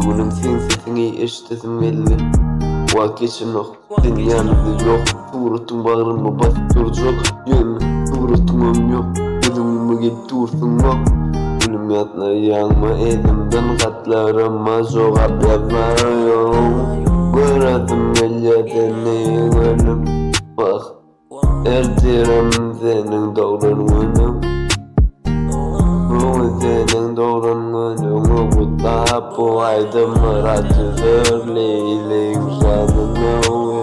Bunun sensesini eşitesim geldi. Vakgeçim yok, dünyanın yok. Suratın bağrıma basıp duracak. Yönü suratım yok. Gözümü gelip dursun yok. Gülüm yatlar yanma elimden katlarıma sokak yapmıyorum. Göredim ellerden gönlüm. Bak erdirim senin davranışını. Bu senin davranışını bu da bu aydınlar acıdır leylek sanını.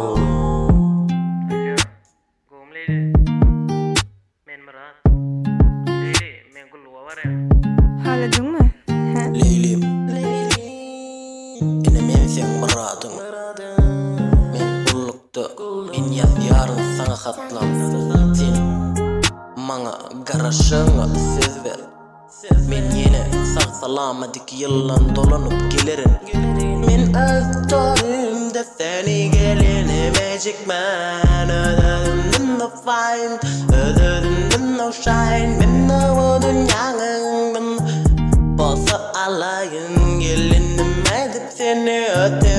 Halledin mi? Leylim Yine men sen muradın Men bulluktu Men yarın sana katlandı Sen Mana garaşığına söz ver Men yine sağ salamadik yıllan dolanıp gelirim Men öz doğrumda seni gelinemeyecekmen Ödedimden no find Ödedimden no shine Men o dünyanın Bolsa alayın gelinim edip seni öte